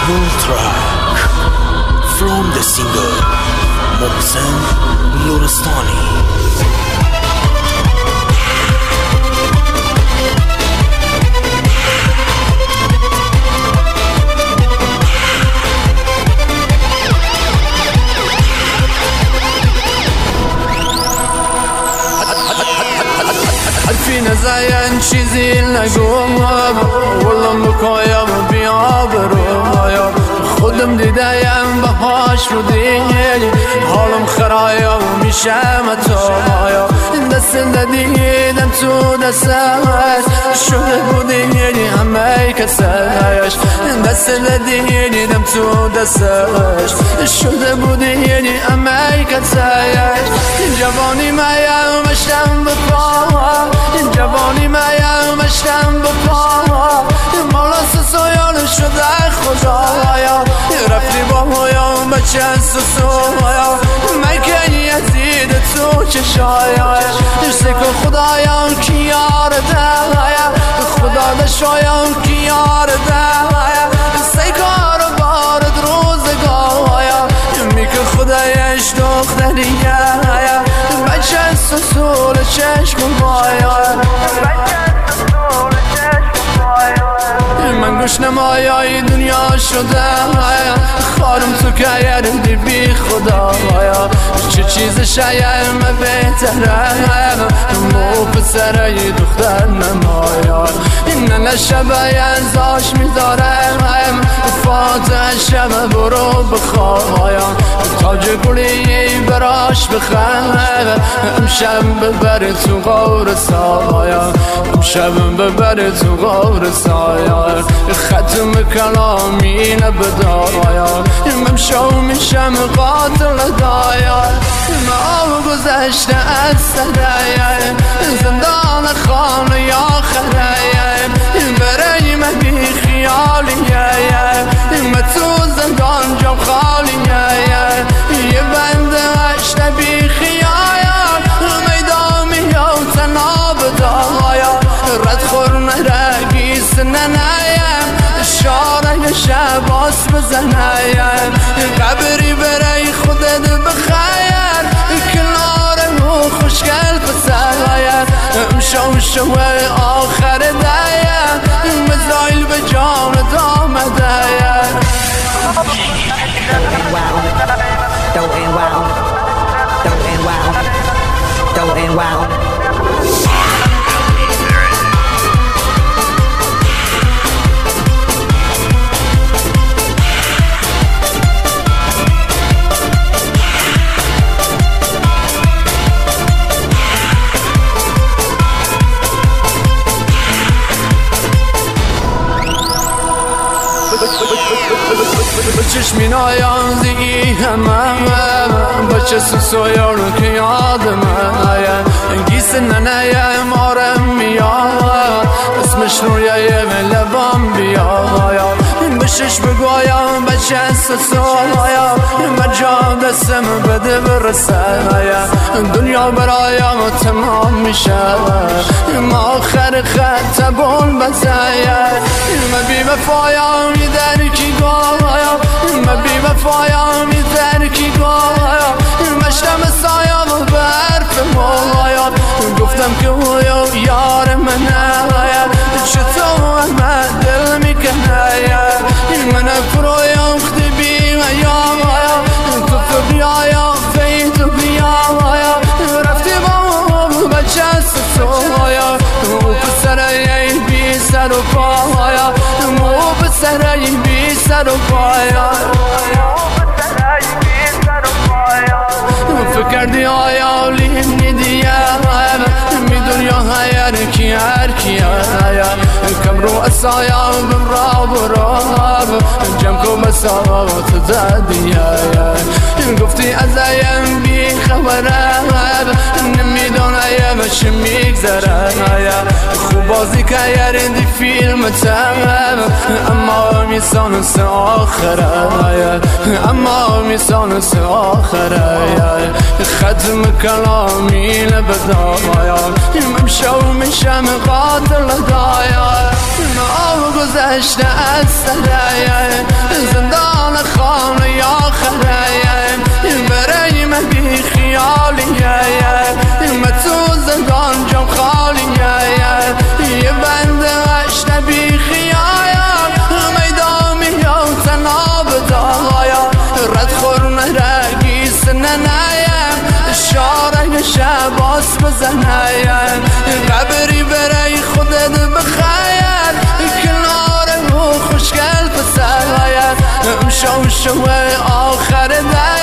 Title track from the singer Mohsen Lorestani. حرفی نزاین چیزی نگویم ولم بکایم بیابرویم خودم دیدم بهاش رو دیدی حالم خرایم میشم تایم دست دیدم تو دستش شده بودی همه کسش دست دیدم تو دستش شده بودی همه کسش جوانی مایم مشتم بپا جوانی مایم مشتم بپا مولا سویان شده خدایا رفتی با مویم بچه سویا مکنی یزید تو چشایش سکو خدایم کی یار دایا خدا دشایم کی یار دایا سکار بارد روزگایا میکه خدایش دختریه بچه سسول چشم بایا من گوش نمایای دنیا شده خارم تو که یردی بی خدایا چه چیز شایم بهتره مو پسره دختر نمایا این نشبه ازاش میذارم فاتح شب برو بخوایا تاج گلی براش بخواه امشب ببر تو غور سایا امشب ببر تو غور سایا ختم کلامی نبدایا ممشو میشم قاتل دایا ما گذشته از سرای زندان خانه یا خرای برای من بی خیالیه من تو زندان جام خالیه یه بنده اشته بی خیال میدان میام تناب دایا رد خور نرگیس ننایم شاره شباس بزنایم قبری برای خودت بخیر کنار رو خوشگل پسایر شو آخر دایم مزایل به جان دام دایم چشمی نایان دیگی همه بچه سویان که یادم گیس ننایم آرم میاد اسمش رویه لبام بیاد بشش بگویم بچه سویا مجا دستم بده برسه دنیا برایم تمام میشه ما آخر خط بول بزایم ما بی وفایم درکی گایم ما بی وفایم درکی گایم مشتم سایم برف مولایم گفتم که هویو یار منه چطور من دل میکنه من فرویم خدی بیم ایام تو بیایم فید بیایم رفتی با بچه سویا مو پسره بی سر و پایا مو پسره بی سر و پایا فکردی آیا لیمنی دیم می دنیا هر کی کم رو اسایم بمرا برام جمع کو مساوات دادیه گفتی ازایم بی خبره نمیدونم چه میگذره خوب بازی که یردی فیلم تمام اما میسان سه آخره اما میسان سه آخره ختم کلامی نبدایا ممشو میشم قاتل دایا ما گذشته از سرای بزنه قبری برای خودت بخیر کنار او خوشگل پسر شو آخر در